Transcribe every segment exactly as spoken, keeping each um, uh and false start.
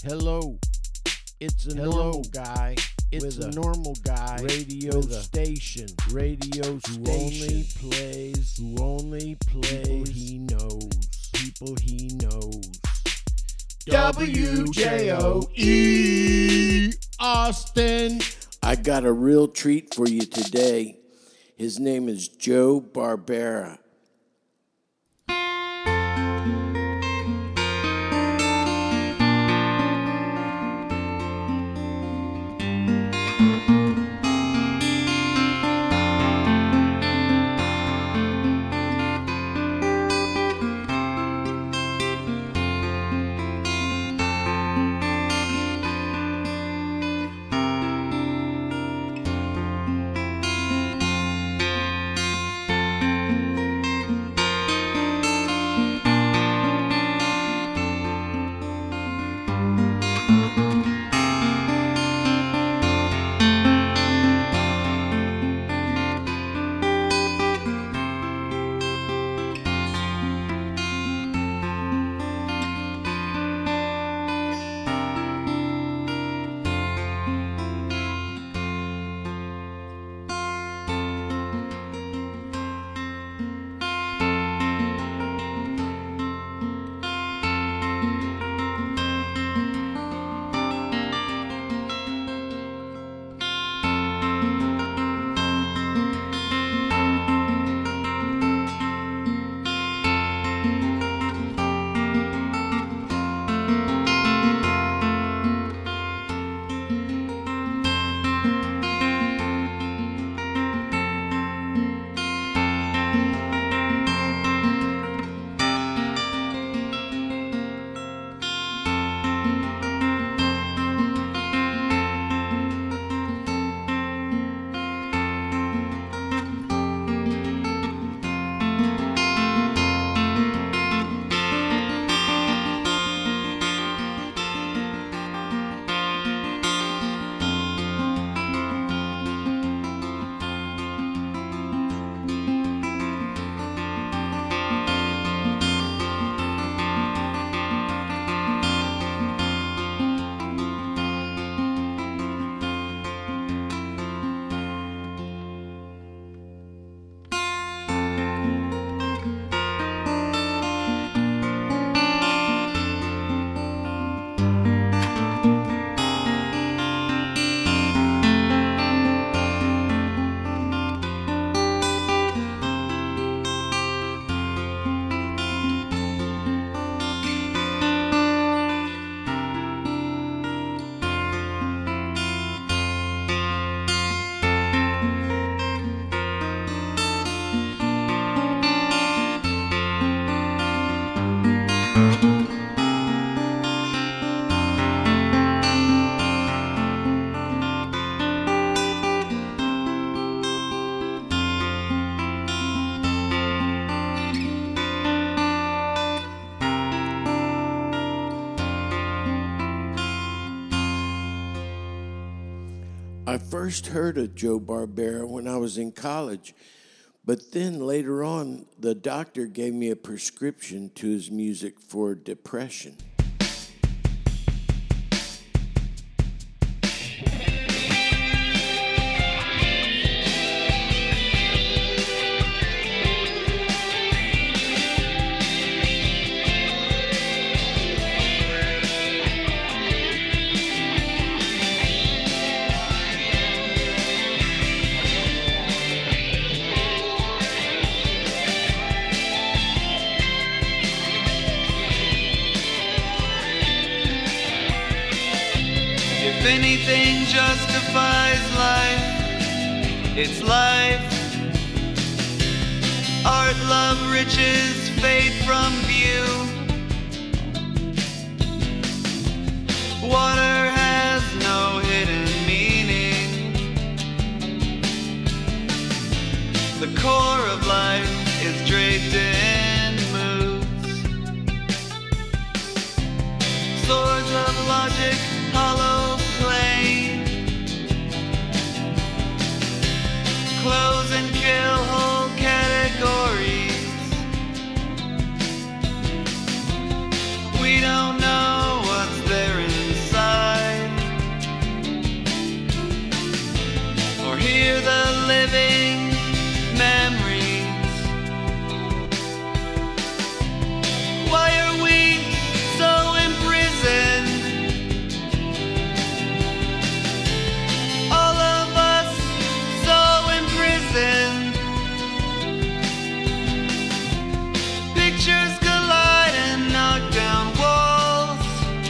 Hello, it's a Hello. normal guy. It's With a a normal guy radio with a station. radio Who station only plays who only people plays he knows. people he knows. W J O E Austin. I got a real treat for you today. His name is Joe Barbera. I first heard of Joe Barbera when I was in college, but then later on, the doctor gave me a prescription to his music for depression. If anything justifies life, it's life. Art, love, riches, fade from view. Water has no hidden meaning. The core of life is draped in moods. Swords of logic, hollow play. Close and kill whole categories. We don't know what's there inside. living memories. Why are we so imprisoned? All of us so imprisoned. Pictures collide and knock down walls,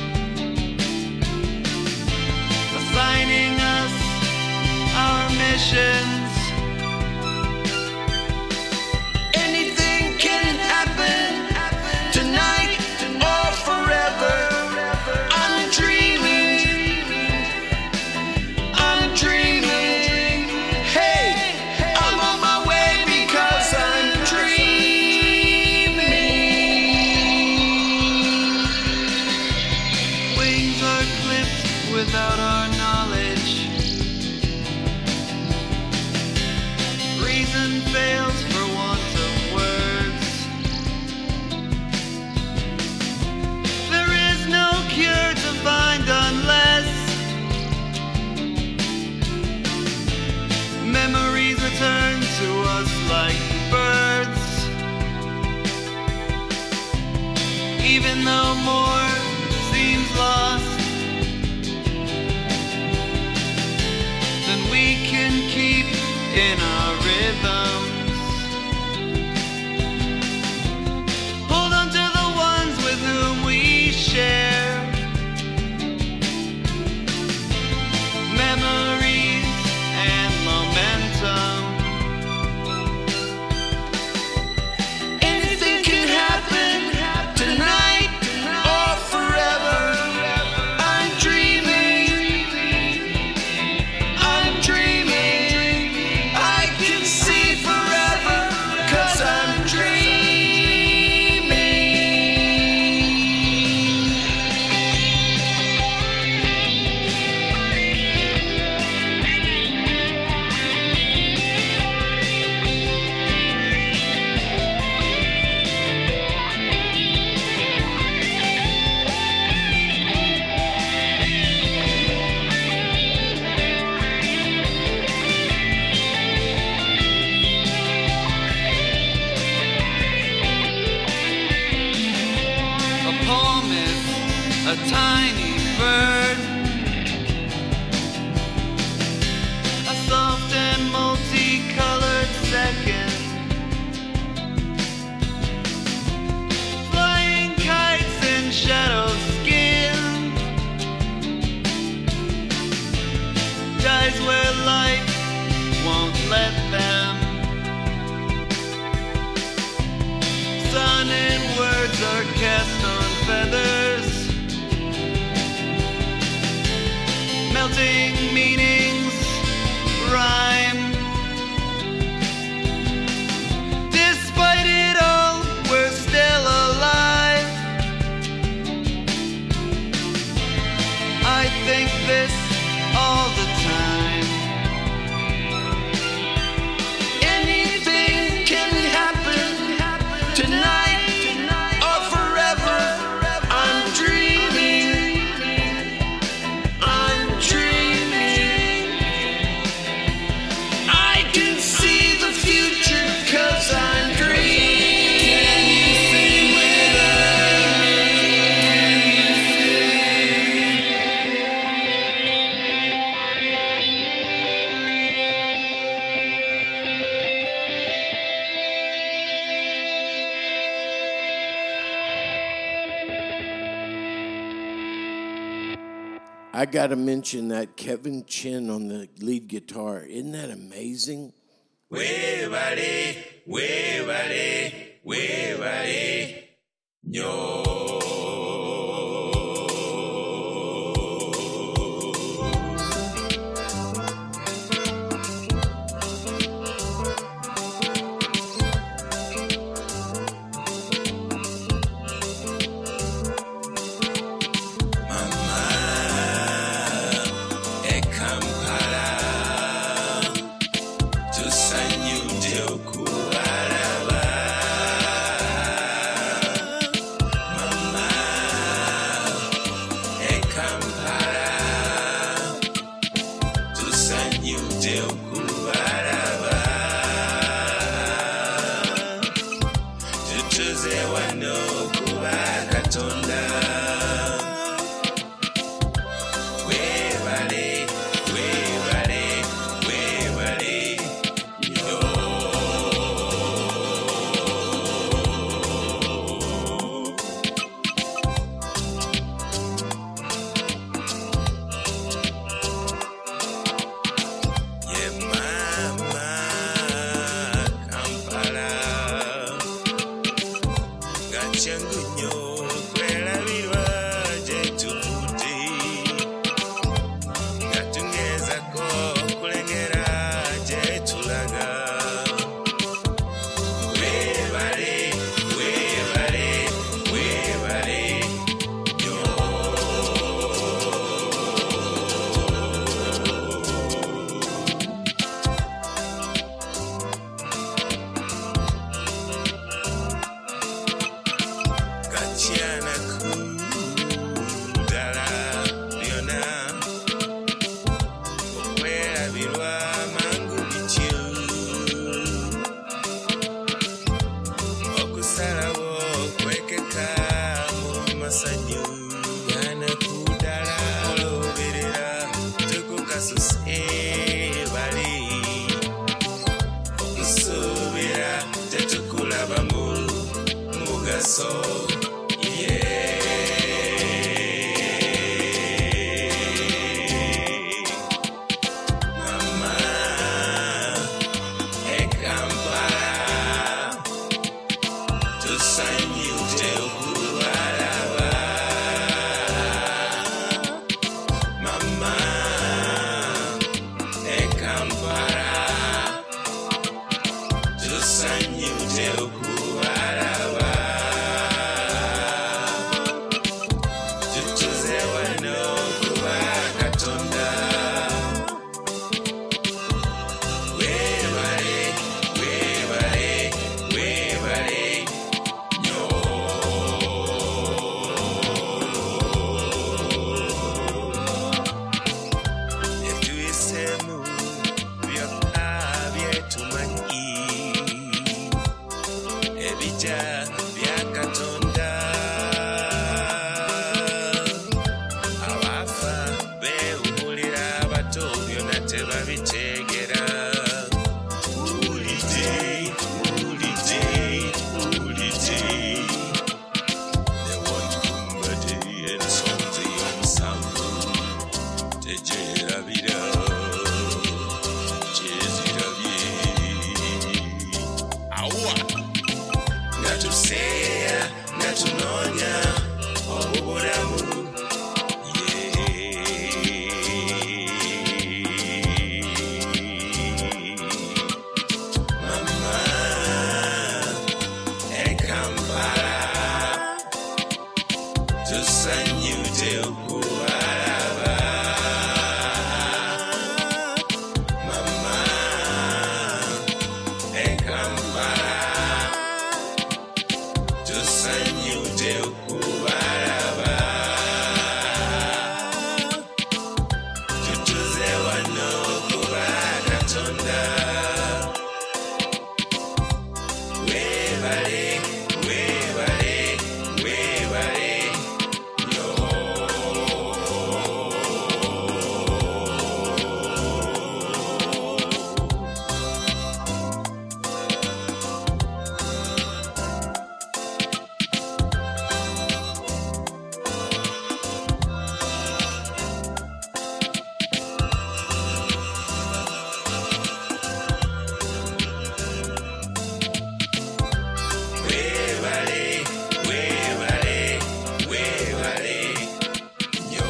assigning us our missions. Anything can happen tonight or forever. I'm dreaming, I'm dreaming. Hey, I'm on my way because I'm dreaming. Wings are clipped without our knowledge. Reason fails for want of words. There is no cure to find unless memories return to us like birds. Even though more seems lost, then we can keep in our rhythms. Hold on to the ones with whom we share memories and momentum. Anything can happen tonight or forever. I'm dreaming, I'm dreaming. I can see forever 'cause I'm dreaming. A poem is a tiny bird, a soft and multicolored second, flying kites in shadow skin, dies where light won't let them. Sun and words are cast on feathers, melting meanings rhyme. Despite it all, we're still alive. I think this all the time. Anything can happen tonight or forever. I'm dreaming, I'm dreaming. I can see the future 'cause I'm dreaming. Can you sing with us? Can you sing? I got to mention that Kevin Chin on the lead guitar. Isn't that amazing? Webale, webale, webale, yo. Mama, soul. Yeah. Mama, e Kampala, tusanyute okubalaba. Mama, e Kampala, tusanyute okubalaba. Tutuze wano kuba Katonda. Webale, webale, webale nnyo. Etuyisemu byonna byetumanyi, ebijja bya Katonda. Abafa beewuulira, abato byonna tebabiteegera. Tuwulidde, tuwulidde, tuwulidde. Newankubadde ensonzi y'omusanvu tegyerabira kyezirabye. Awa! Nga tuseeya, nga tunoonya obubulamu. Mama, e Kampala, tusanyute okubalaba. Mama, e Kampala, tusanyute okubalaba. Tutuze wano kuba Katonda. Webale, webale, webale nnyo. Webale, webale, webale nnyo.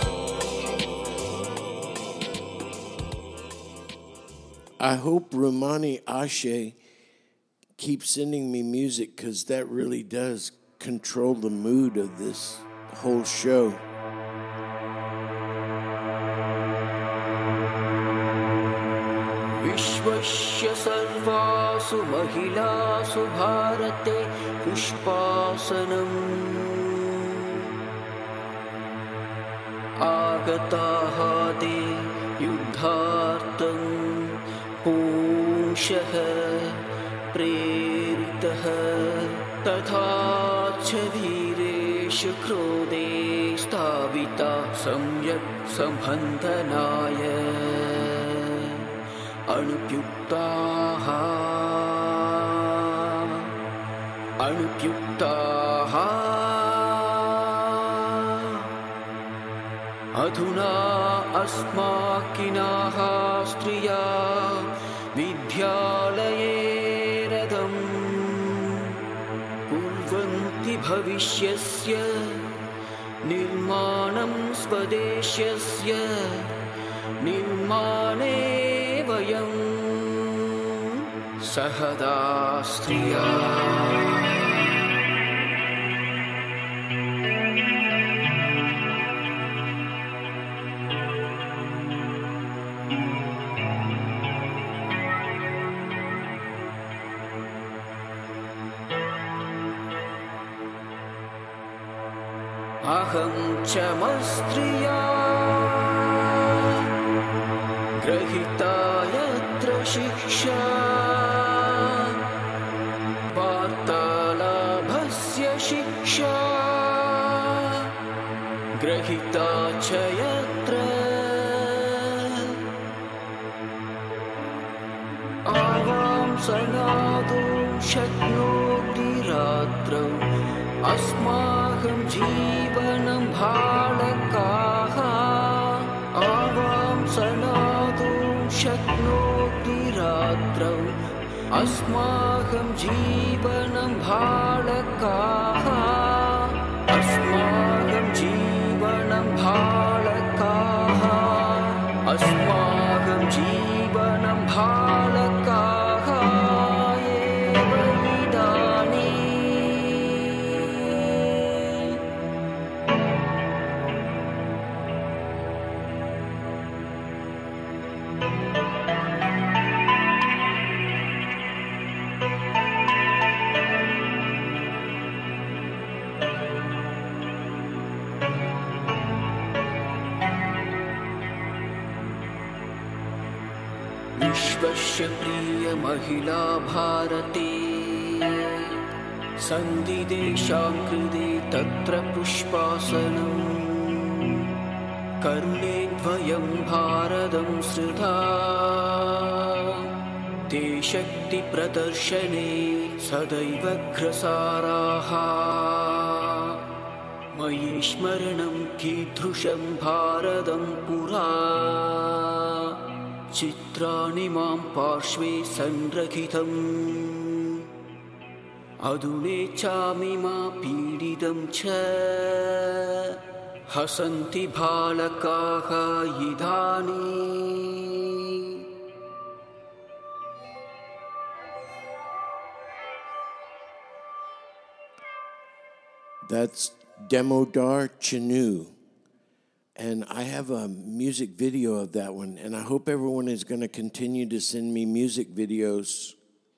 I hope Romani Ashe keeps sending me music because that really does control the mood of this whole show. विश्वस्य सर्वासु महिलासु भारते पुष्पासनम् आगताः ते युद्धार्थं पुंसः प्रेरितः तथा च वीरेषु क्रोधे स्थापिता सम्यक् सम्बन्धनाय अनुप्युक्ताः अनुप्युक्ताः अधुना अस्माकिनाः स्त्रिया विद्यालये रथं कुर्वन्ति भविष्यस्य निर्माणं स्वदेशस्य निर्माणे वयं सहदा स्त्रिया अहं च मस्त्रिया ग्रहीता यत्र शिक्षा वार्तालाभस्य शिक्षा ग्रहीता च यत्र आवां सनातु शक्नोति रात्रौ अस्माकं जीवनं बालकाः आवां सनातुं शक्नोति रात्रौ अस्माकं जीवनं बालकाः अस्माकं जीवनं बालकाः अस्माकं जीवनं बालकाः एव इदानीम् विश्वस्य प्रियमहिला भारते सन्धिदेशां कृते तत्र पुष्पासनम् कर्णे द्वयं भारतं सृता ते शक्तिप्रदर्शने सदैव अग्रसाराः मयि स्मरणं कीदृशं भारतं पुरा चित्राणि मां पार्श्वे संरक्षितम् अधुनेच्छामि मा पीडितं च हसन्ति बालकाः इदानीम् That's Demodar Chinu. And I have a music video of that one. And I hope everyone is going to continue to send me music videos.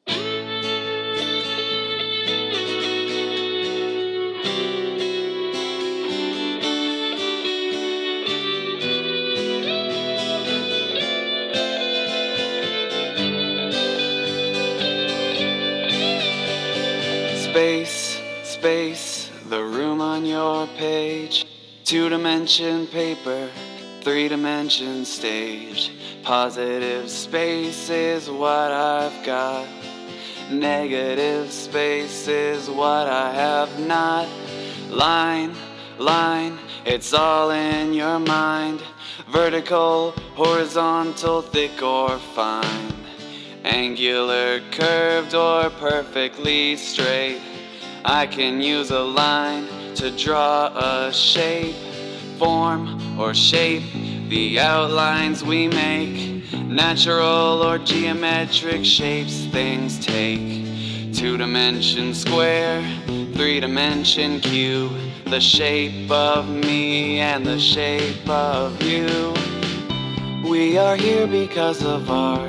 Space, space, the room on your page. Two-dimension paper, three-dimension stage. Positive space is what I've got. Negative space is what I have not. Line, line, it's all in your mind. Vertical, horizontal, thick or fine. Angular, curved, or perfectly straight. I can use a line to draw a shape, form, or shape the outlines we make. Natural or geometric shapes things take. Two-dimension square, three-dimension cube. The shape of me and the shape of you. We are here because of art.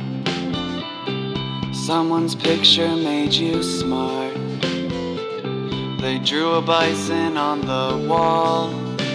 Someone's picture made you smart. They drew a bison on the wall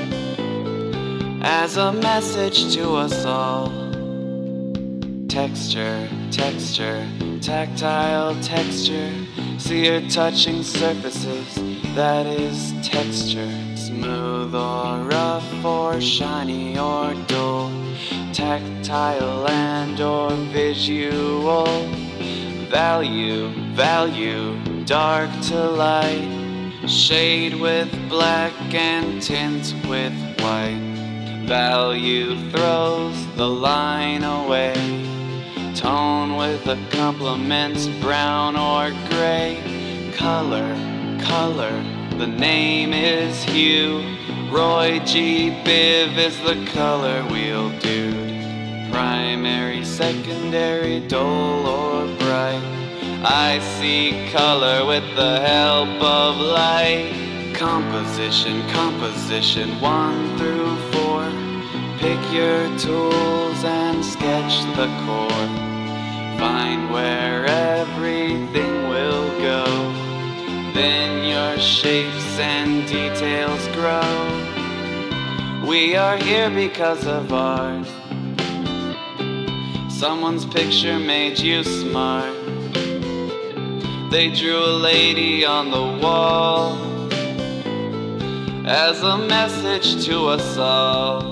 as a message to us all. Texture, texture, tactile texture. See her touching surfaces, that is texture. Smooth or rough or shiny or dull. Tactile and or visual. Value, value, dark to light. Shade with black and tint with white. Value throws the line away. Tone with a complement, brown or gray. Color, color, the name is hue. Roy G. Biv is the color wheel dude. Primary, secondary, dull or bright. I see color with the help of light. Composition, composition, one through four. Pick your tools and sketch the core. Find where everything will go. Then your shapes and details grow. We are here because of art. Someone's picture made you smart. They drew a lady on the wall as a message to us all.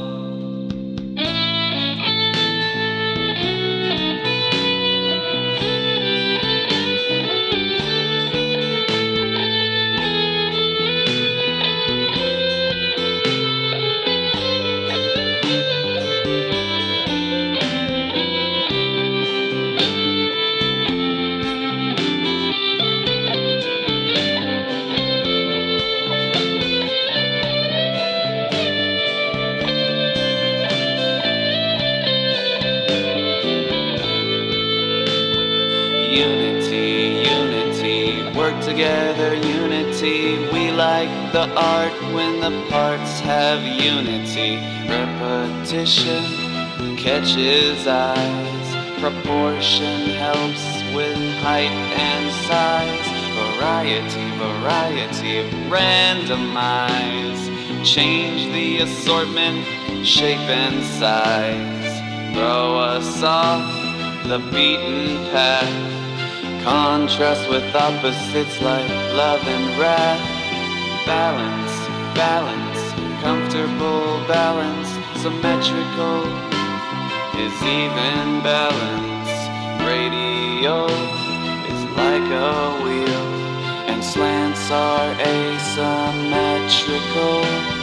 together unity. We like the art when the parts have unity. Repetition catches eyes. Proportion helps with height and size. Variety, variety, randomize. Change the assortment, shape and size. Throw us off the beaten path. Contrast with opposites like love and wrath. Balance, balance, comfortable balance. Symmetrical is even balance. Radio is like a wheel, and slants are asymmetrical.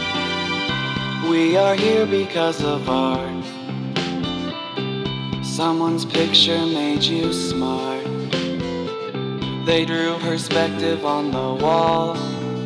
We are here because of art. Someone's picture made you smart. They drew perspective on the wall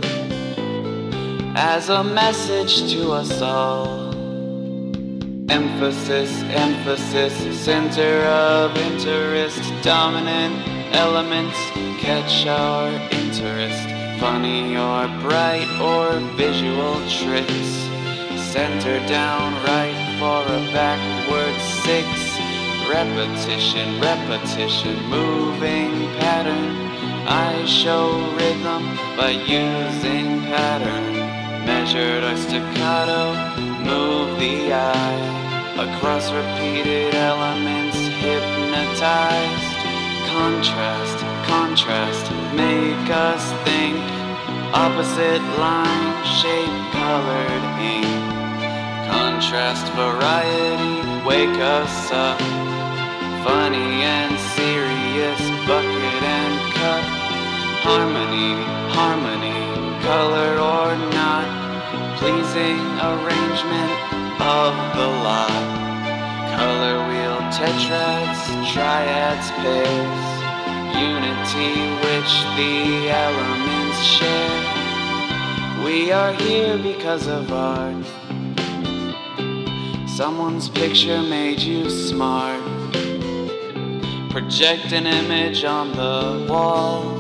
as a message to us all. Emphasis, emphasis, center of interest. Dominant elements catch our interest. Funny or bright or visual tricks. Center down right for a backward six. Repetition, repetition, moving pattern. I show rhythm by using pattern. Measured or staccato, move the eye. Across repeated elements, hypnotized. Contrast, contrast, make us think. Opposite line, shape, colored ink. Contrast, variety, wake us up. Funny and serious, bucket and cup. Harmony, harmony, color or not. Pleasing arrangement of the lot. Color wheel, tetrads, triads, pairs. Unity which the elements share. We are here because of art. Someone's picture made you smart. Project an image on the wall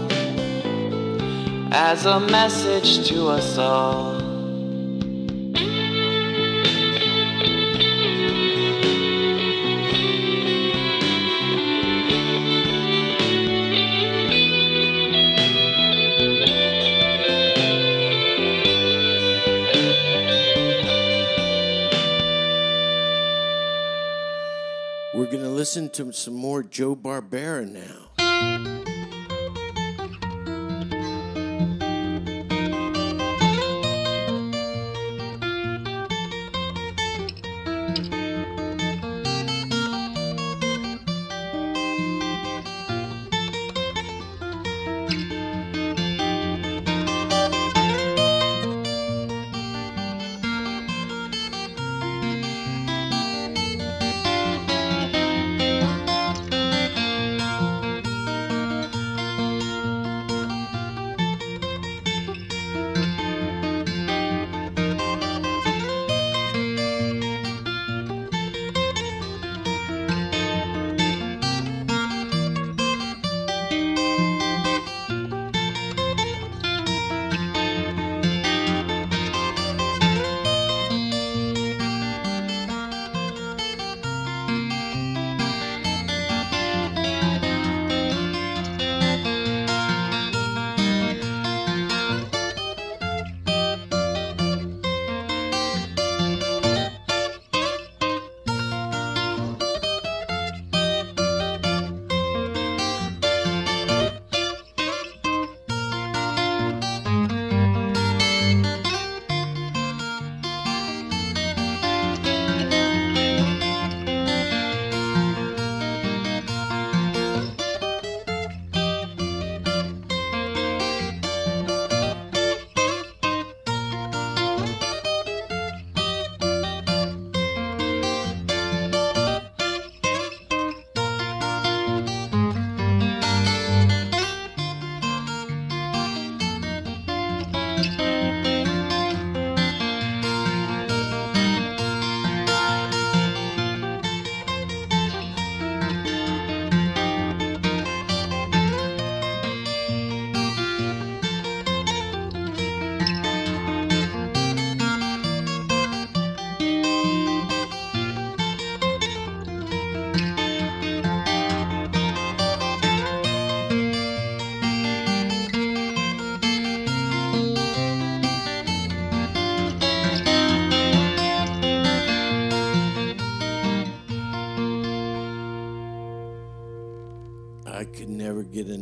as a message to us all. We're going to listen to some more Joe Barbera now.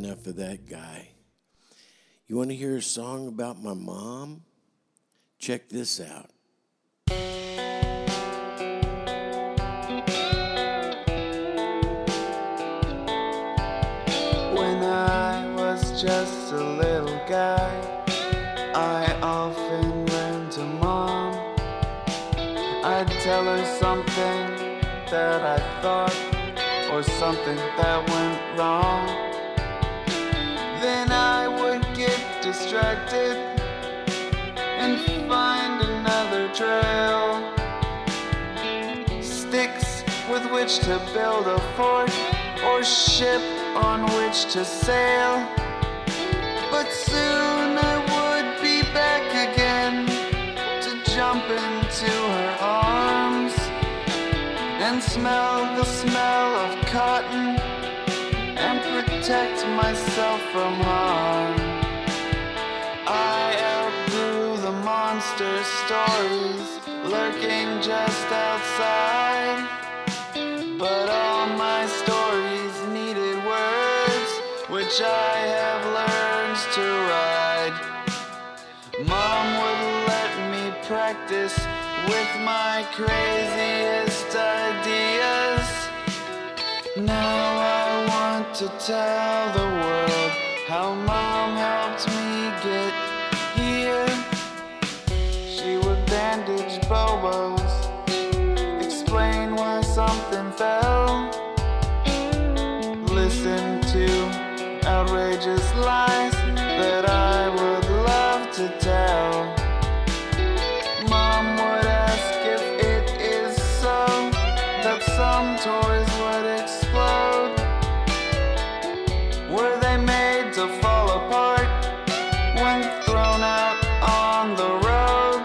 enough of that guy. You want to hear a song about my mom? Check this out. When I was just a little guy, I often ran to Mom. I'd tell her something that I thought, or something that went wrong. Then I would get distracted and find another trail. Sticks with which to build a fort, or ship on which to sail. But soon I would be back again to jump into her arms and smell the smell of cotton and protect myself from harm. I outgrew the monster stories lurking just outside, but all my stories needed words, which I have learned to ride. Mom would let me practice with my craziest ideas. Now I want to tell the world how Mom helped me get here. She would bandage bobos, explain why something fell, listen to outrageous lies that I would love to tell. Mom would ask if it is so that some toys would explode. Were they made to fall apart when thrown out on the road?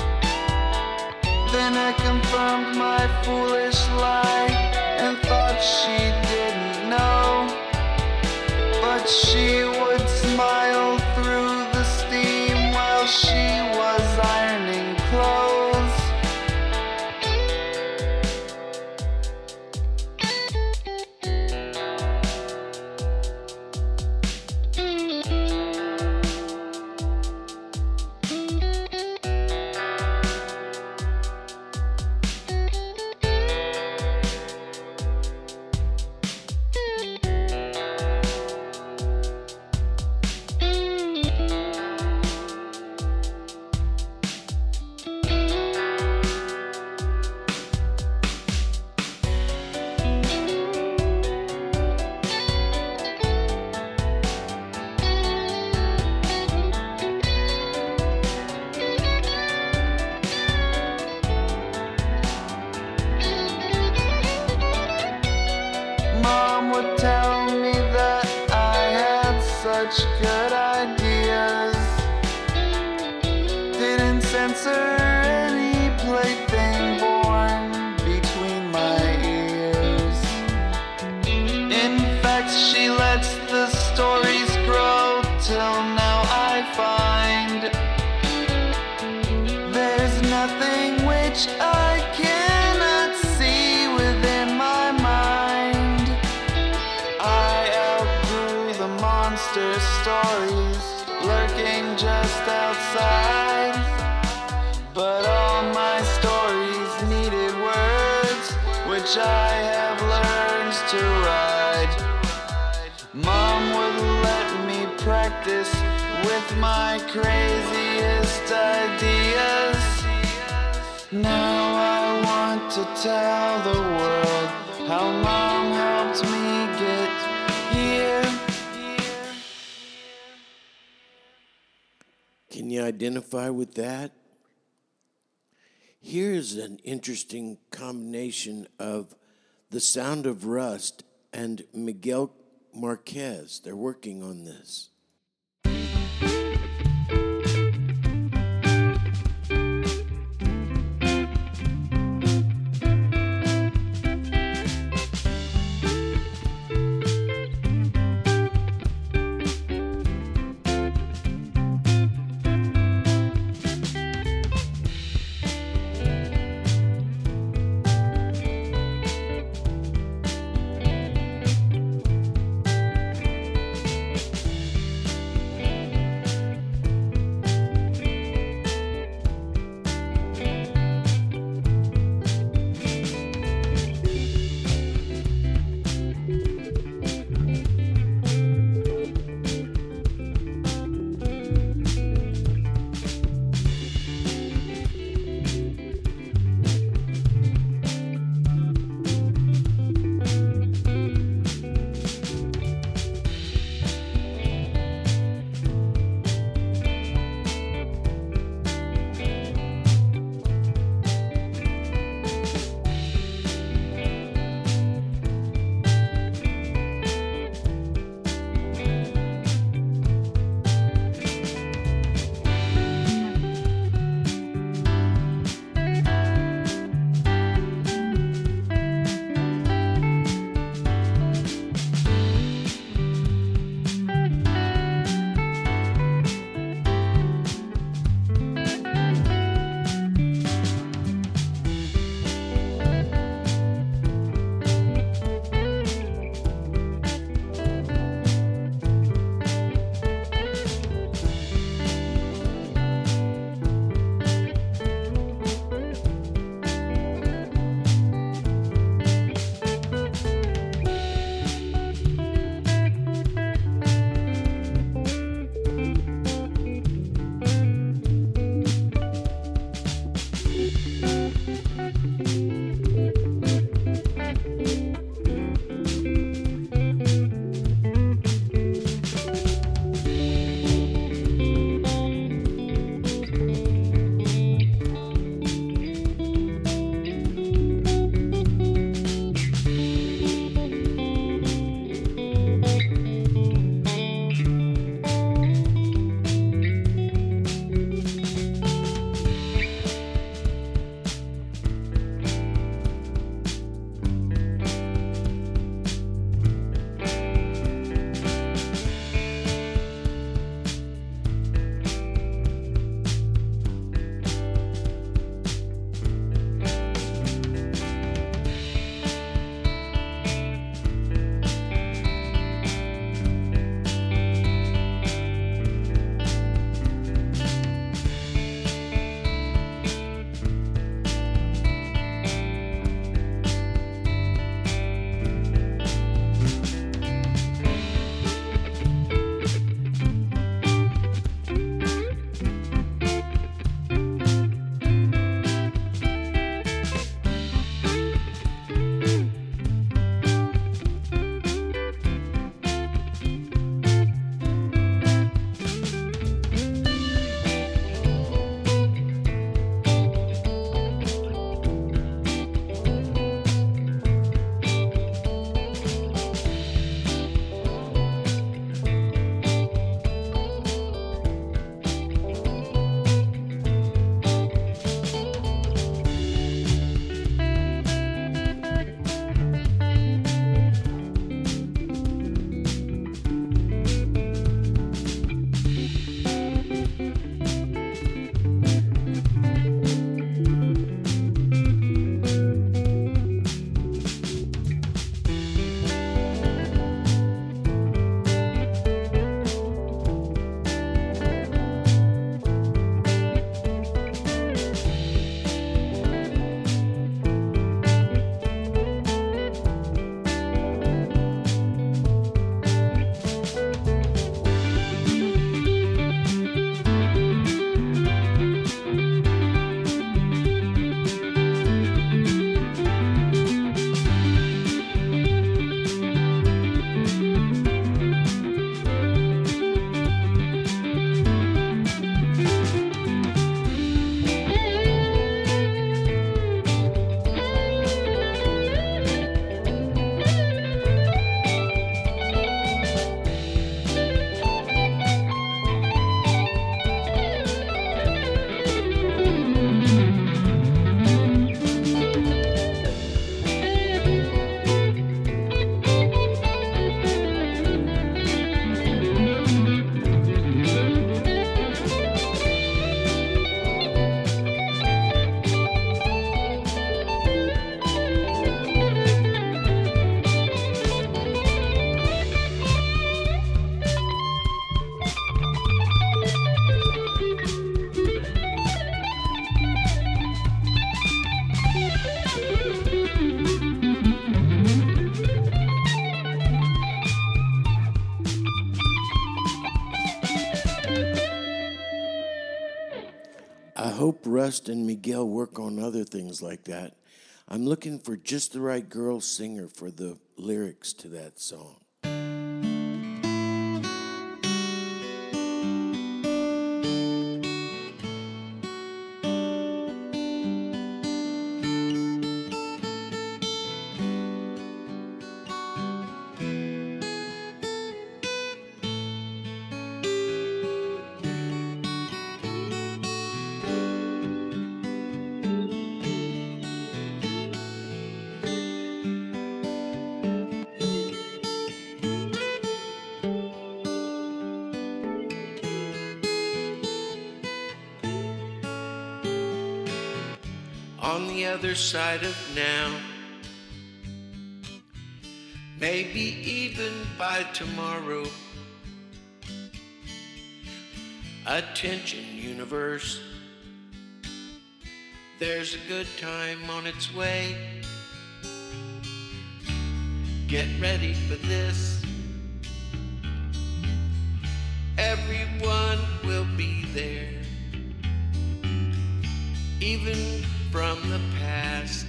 Then I confirmed my foolish lie and thought she didn't know. But she would smile through the steam while she was ironing clothes. Mom would tell me that I had such good ideas, didn't censor any plaything born between my ears. In fact, she lets the stories grow till now I find there's nothing which I cannot see within my mind. I outgrew the monster stories lurking just outside, but all my stories needed words, which I have learned to ride. Mom would let me practice with my craziest ideas. Now I want to tell the world how Mom helped me get here. Can you identify with that? Here's an interesting combination of The Sound of Rust and Miguel Marquez. They're working on this. hope Rust and Miguel work on other things like that. I'm looking for just the right girl singer for the lyrics to that song. On the other side of now, maybe even by tomorrow. Attention, universe, there's a good time on its way. Get ready for this. Everyone will be there, even from the past.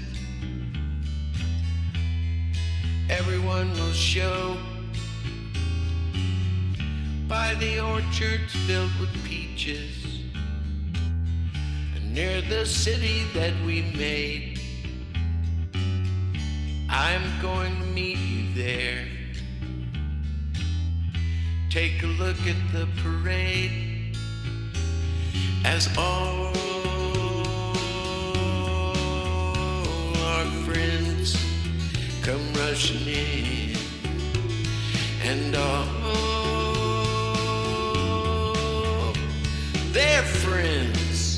Everyone will show by the orchards filled with peaches, and near the city that we made. I'm going to meet you there. Take a look at the parade as all our friends come rushing in, and all their friends.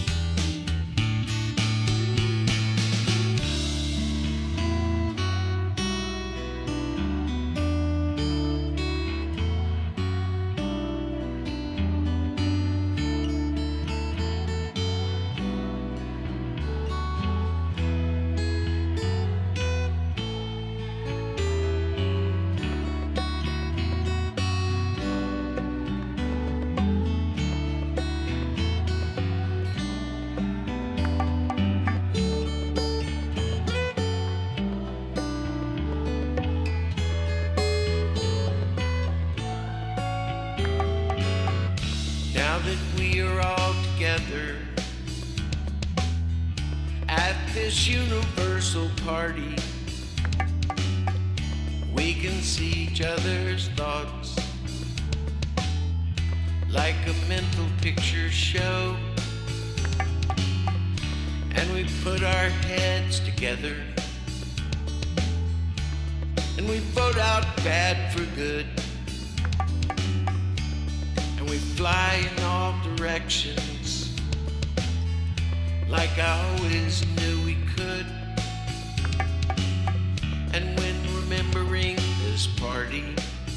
Now that we are all together at this universal party, we can see each other's thoughts like a mental picture show, and we put our heads together and we vote out bad for good. We fly in all directions like I always knew we could. And when remembering this party,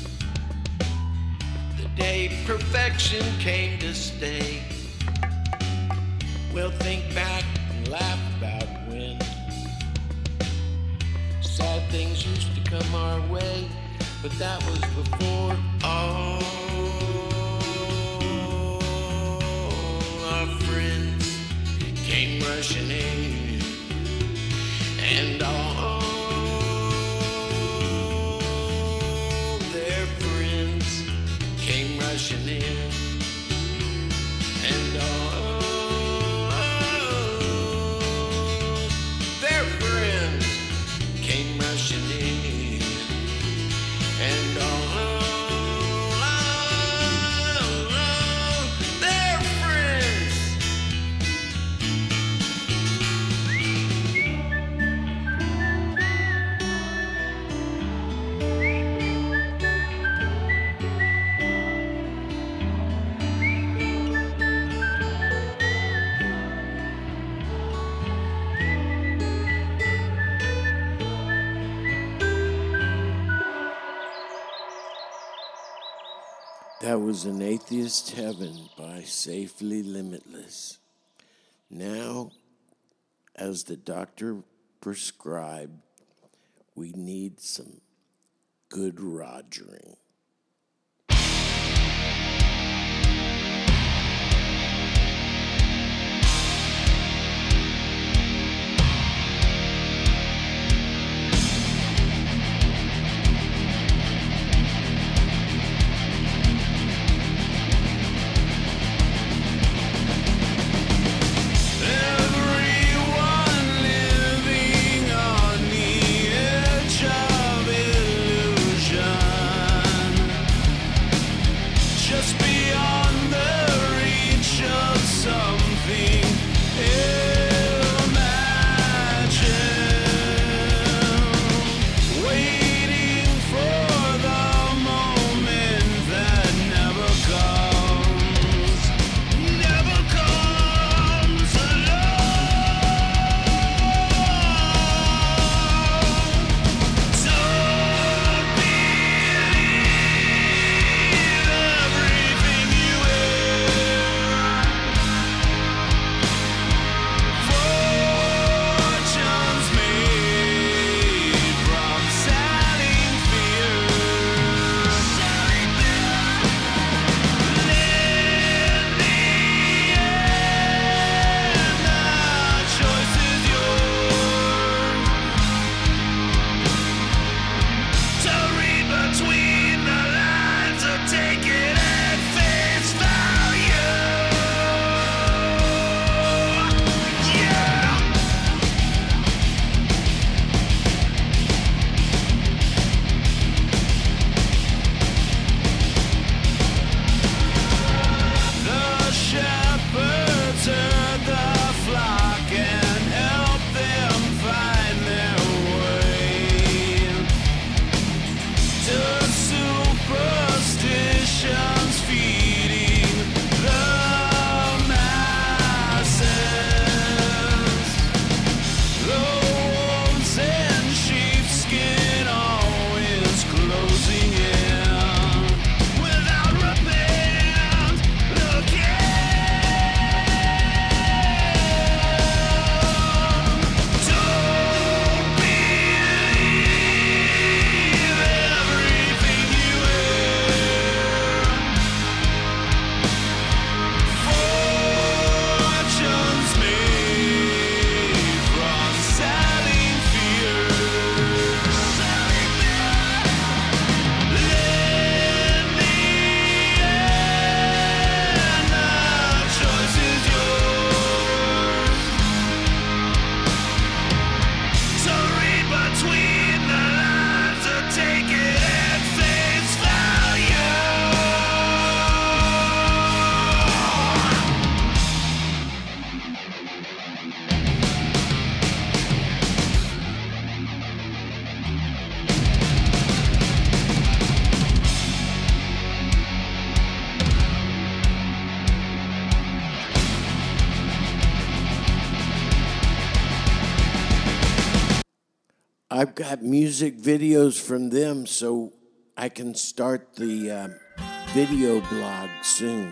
the day perfection came to stay, we'll think back and laugh about when sad things used to come our way, but that was before all our friends came rushing in, and all their friends came rushing in, and all their friends came rushing in, and all That was An Atheist Heaven by Safely Limitless. Now, as the doctor prescribed, we need some good rogering. I've got music videos from them, so I can start the uh, video blog soon.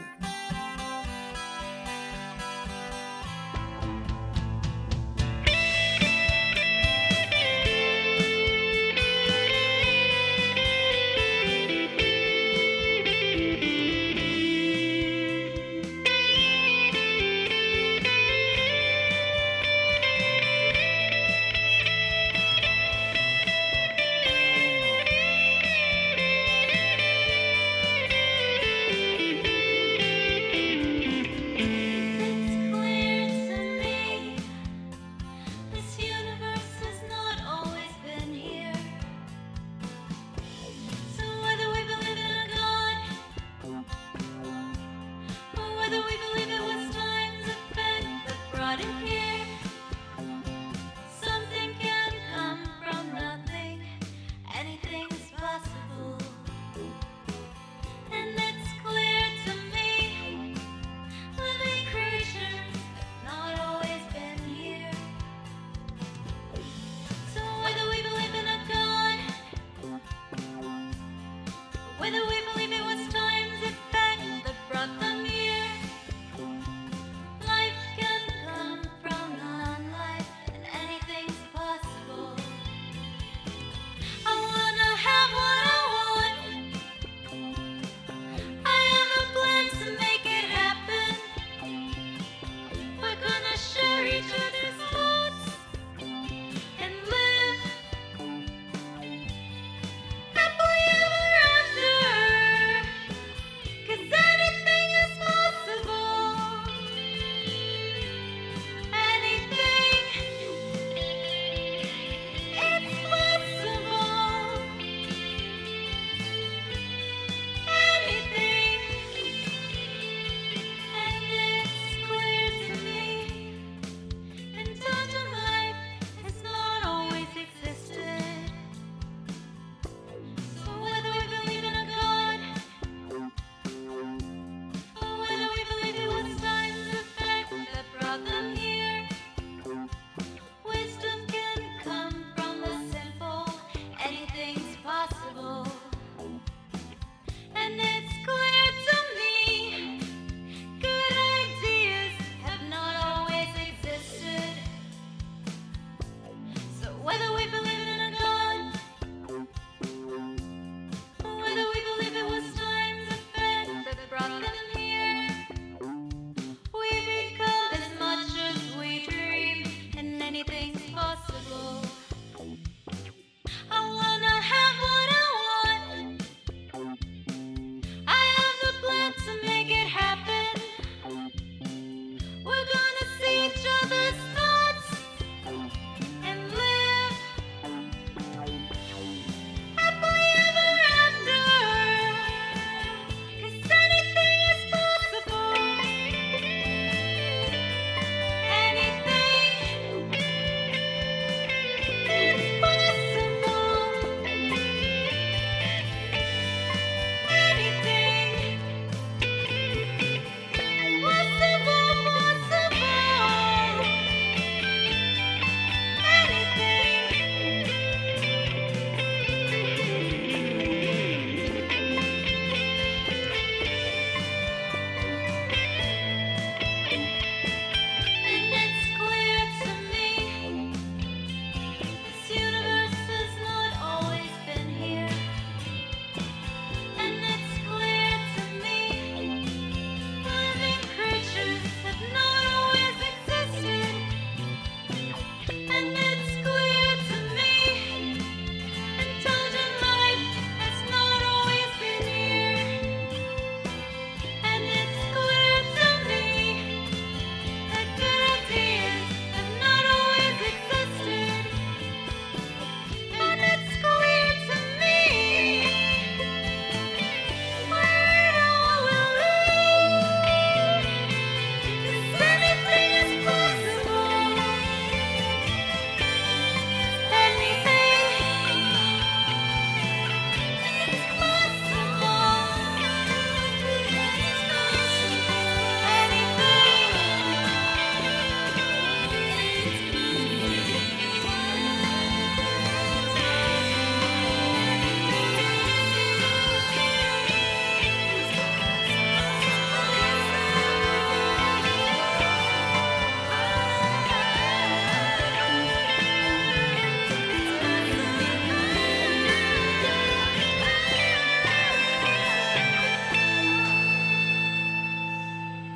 Whether we believe it was times effect that brought them here,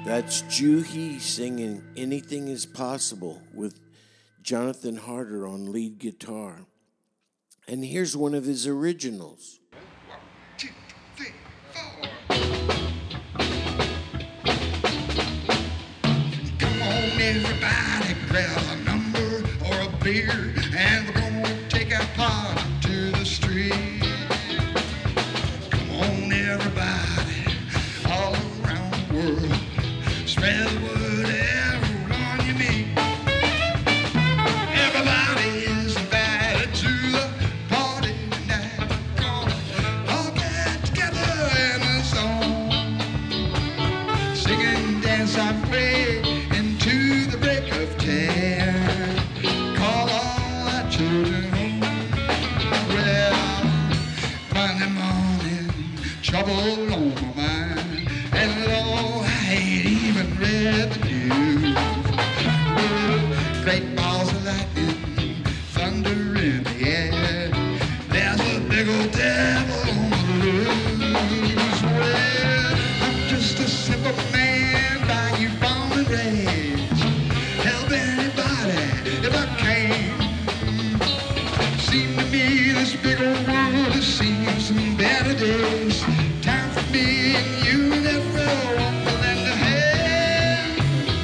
That's Juhi singing Anything Is Possible with Jonathan Harder on lead guitar. And here's one of his originals. One, two, three, four. Come on, everybody, grab a number or a beer, and we're gonna take our party to the street. Come on, everybody, all around the world. Spread the word, everyone you meet. Everybody is invited to the party tonight. Gonna all get together in a song. Sing and dance our way into the break of ten. Call all our children home. Well, Monday morning, trouble on my mind. And Lord, I ain't even read the news. With great balls of lightning, thunder in the air. There's a big old devil on the loose. Well, I'm just a simple man, by you born and raised. Help anybody if I can. Seem to me this big old world has seen some better days. Time for me and you and everyone to lend a hand.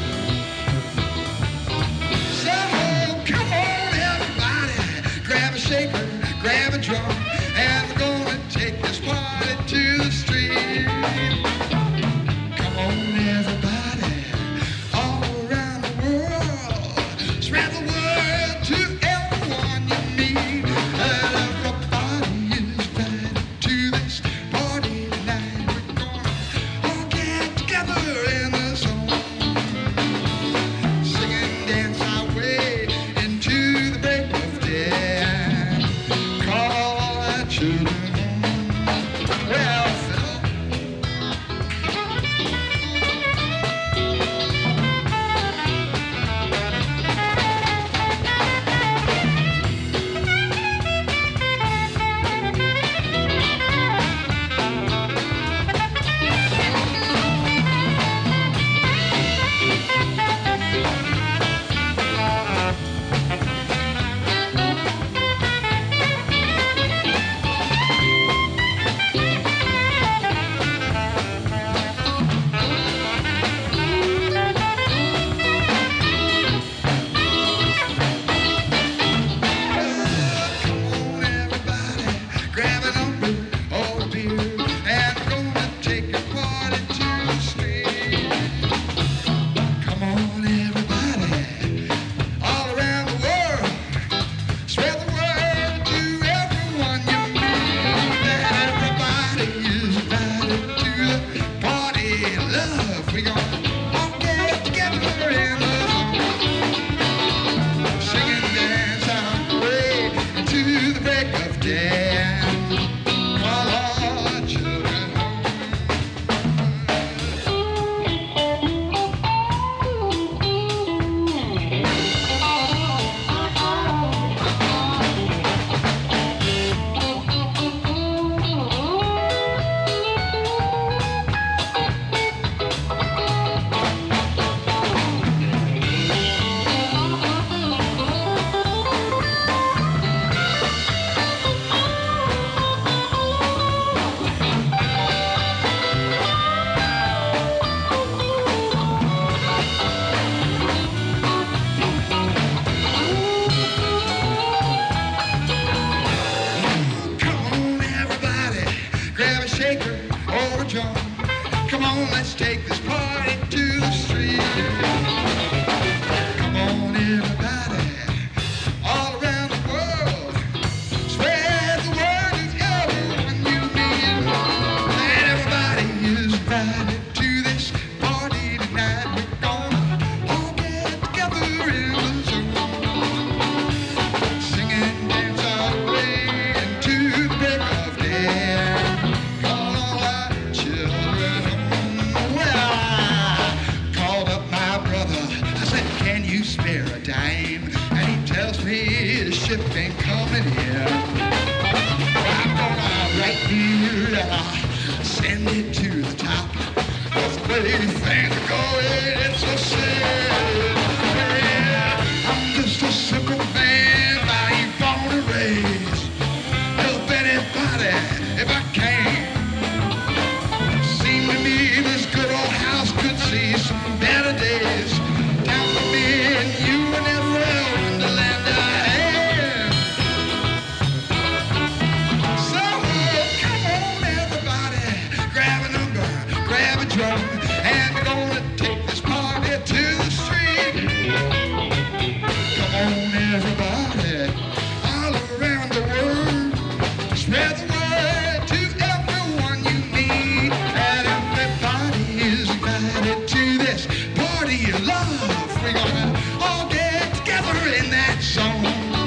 So come on everybody, grab a shaker, grab a drum, and we're gonna take this party to the street. Come on everybody, all around the world, spread the word to everyone you meet. And everybody is invited to this party tonight. We're gonna all get together in the zone. Sing and dance our way into the break of day. Call all our children home. Well, Phil. Come on, everybody, grab an umbrella or a beer, and we're gonna take a party to the street. Come on, everybody, all around the world, spread the word to everyone you meet. That everybody is invited to the party of love. We gonna all get together in the sing and dance our way into the break of day. Call all our children home. Come on, everybody, grab a shaker or a drum. Come on, let's take this party to the street. Come on, everybody, all around the world, spread the word to everyone you meet. That everybody is invited to this party tonight. We're gonna all get together in the zone. Sing and dance our way into the break of day. Call all our children home. Well, I called up my brother. way things are going, it's so sad. Yeah, I'm just a simple man, I ain't born and raised. Help anybody if I can. Seem to me this good old house could see some better days. Time for me and you and that world wonderland I had. So come on everybody, grab a number, grab a drum, and we're gonna take this party to the street. Come on everybody, all around the world, spread the word to everyone you meet. And everybody is invited to this party of love. We're gonna all get together in that song,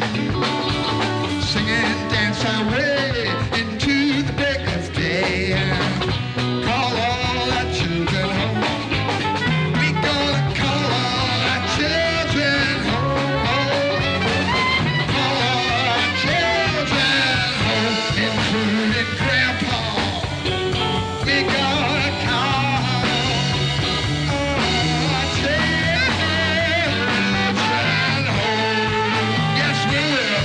sing and dance our way into the break of day. Call all our children home. We gonna call all our children home. Call all our children home, including Grandpa. We gonna call all our children home. Yes, we will.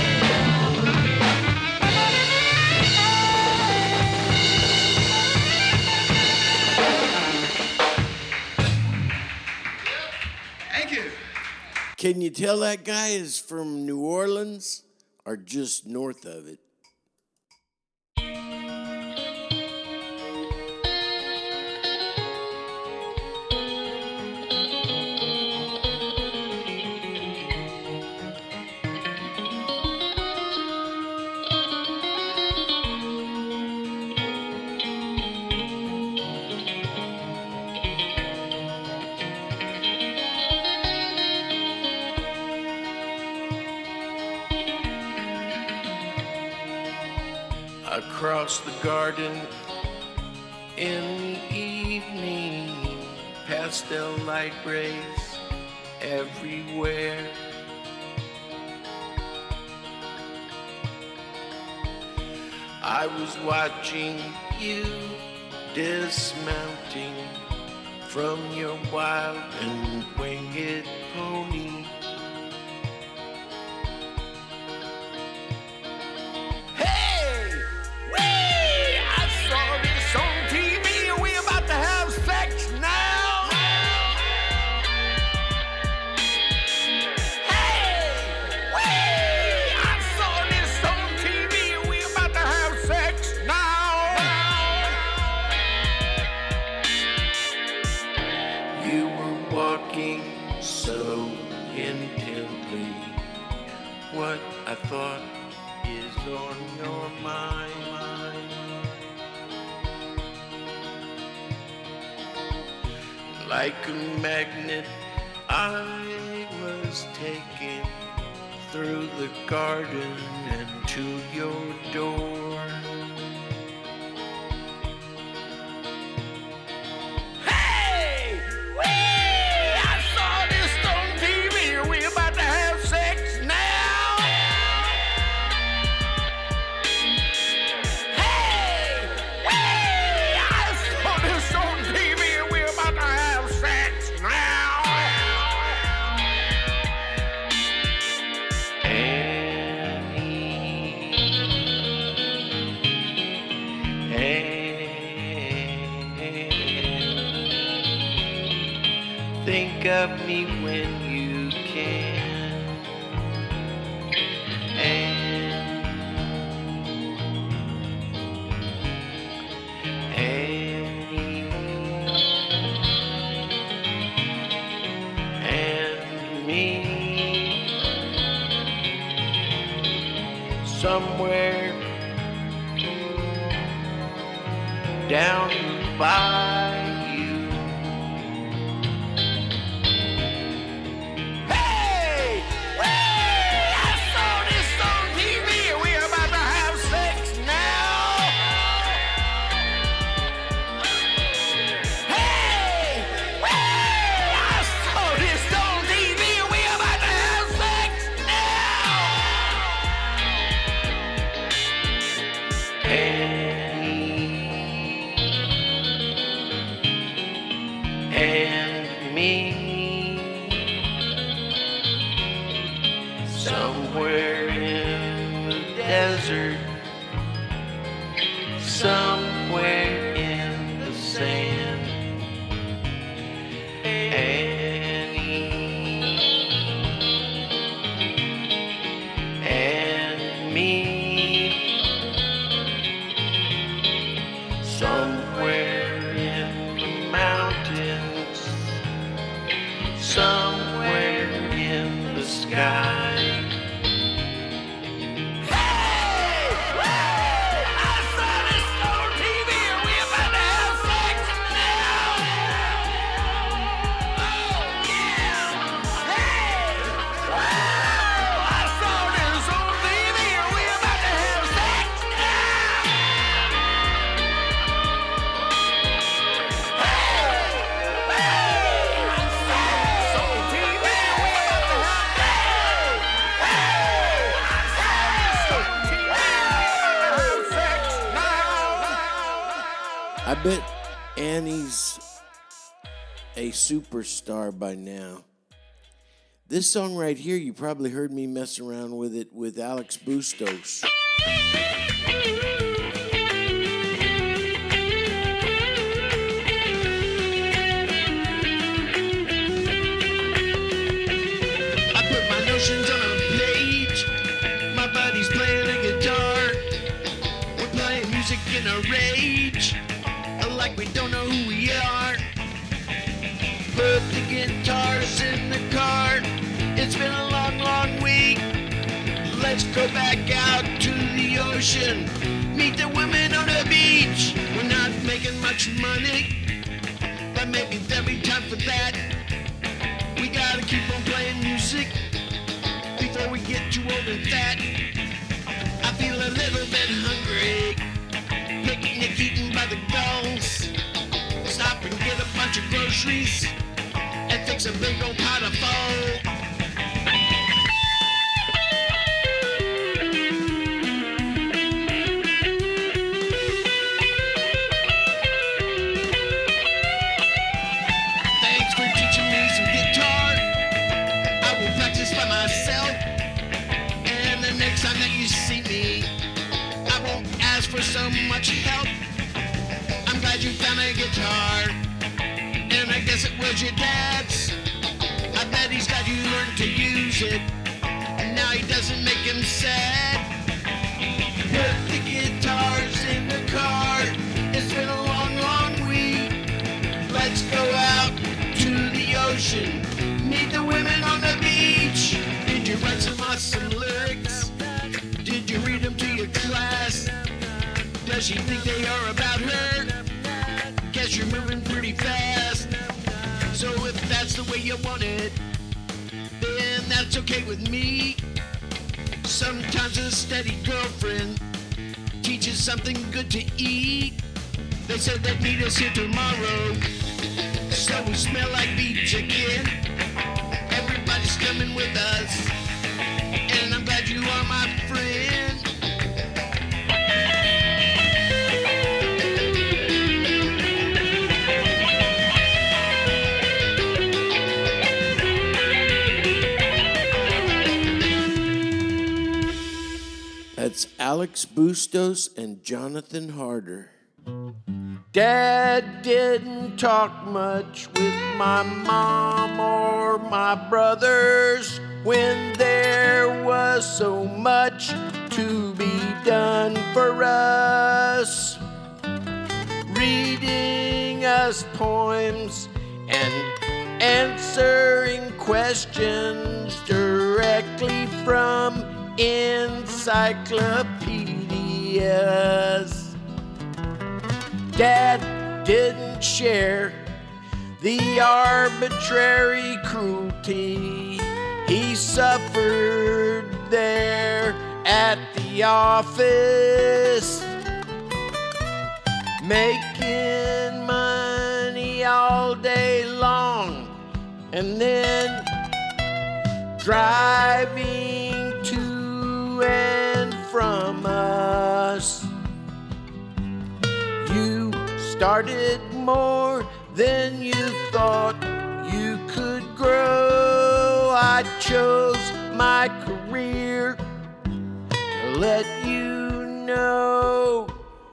Thank you. Can you tell that guy is from New Orleans or just north of it? Across the garden in the evening, pastel light rays everywhere. I was watching you dismounting from your wild and winged pony. So intently, what I thought is on your mind. Like a magnet, I was taken through the garden and to your door. Hey! Whee! Think of me when you can, and Annie and me somewhere down by. Hey! and me. Somewhere in the desert, somewhere in the sand, Annie and me. Somewhere in the mountains, somewhere in the sky. I bet Annie's a superstar by now. This song right here, you probably heard me mess around with it with Alex Bustos. I put my notions on a page. My buddy's playing a guitar. We're playing music in a rage, like we don't know who we are. Put the guitars in the car. It's been a long, long week. Let's go back out to the ocean. Meet the women on the beach. We're not making much money, but maybe there'll be time for that. We gotta keep on playing music before we get too old and fat. I feel a little bit hungry. Picnic eaten by the gulls. Stop and get a bunch of groceries and fix a big old pot of pho. Thanks for teaching me some guitar. I will practice by myself. And the next time that you see me, I won't ask for so much help. I'm glad you found a guitar, and I guess it was your dad's. I bet he's glad you learned to use it, and now he doesn't make him sad. Put the guitars in the car. It's been a long, long week. Let's go out to the ocean. Meet the women on the beach. Did you write some awesome lyrics? Did you read them to your class? Does she think they are about her? Guess you're moving pretty fast. So if that's the way you want it, then that's okay with me. Sometimes a steady girlfriend teaches something good to eat. They said they'd meet us here tomorrow, so we smell like beach again. Everybody's coming with us, and I'm glad you are my friend. That's Alex Bustos and Jonathan Harder. Dad didn't talk much with my mom or my brothers when there was so much to be done for us. Reading us poems and answering questions directly from encyclopedias. Dad didn't share the arbitrary cruelty he suffered there at the office, making money all day long and then driving to and from us. You started more than you thought you could grow. I chose my career to let you know.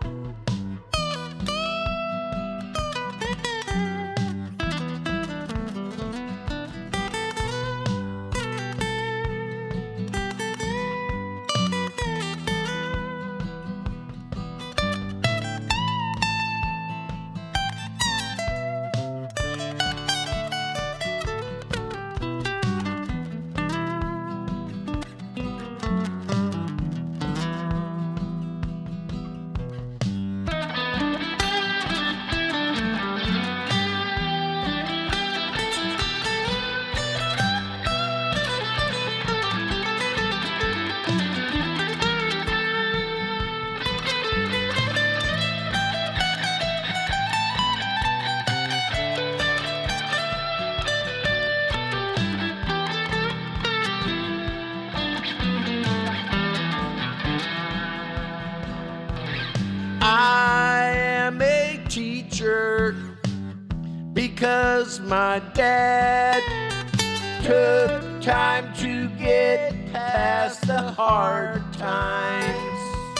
I am a teacher because my dad took time to get past the hard times.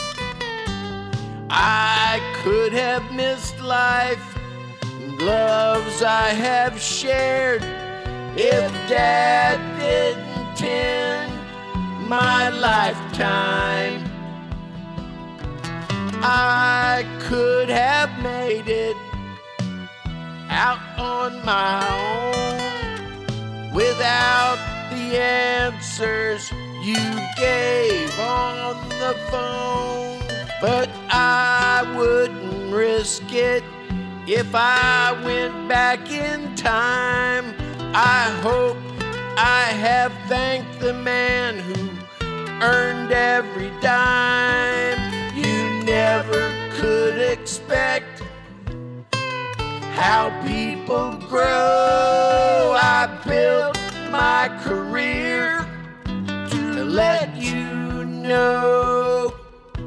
I could have missed life and loves I have shared if Dad didn't tend my lifetime. I could have made it out on my own without the answers you gave on the phone. But I wouldn't risk it if I went back in time. I hope I have thanked the man who earned every dime. You never could expect how people grow. I built my career to let you know.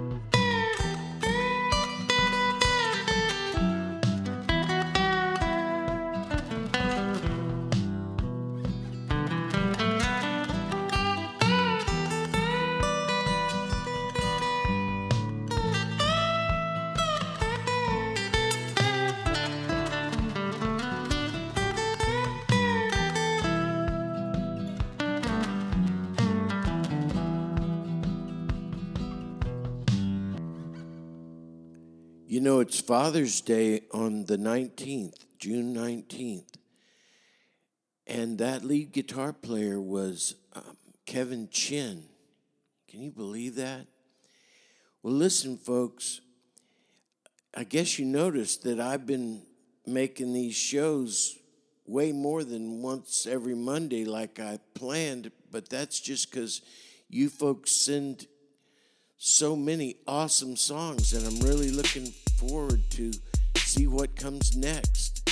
You know, it's Father's Day on the nineteenth, June nineteenth. And that lead guitar player was um, Kevin Chin. Can you believe that? Well, listen, folks, I guess you noticed that I've been making these shows way more than once every Monday like I planned, but that's just because you folks send so many awesome songs, and I'm really looking forward to see what comes next.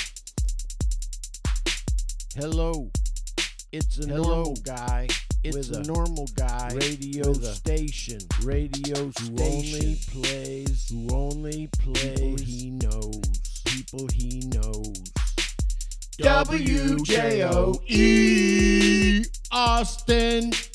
Hello, it's a Hello, normal guy. It's with a a normal guy radio with a station. radio Who station only plays who only people plays he knows. people he knows. W J O E Austin.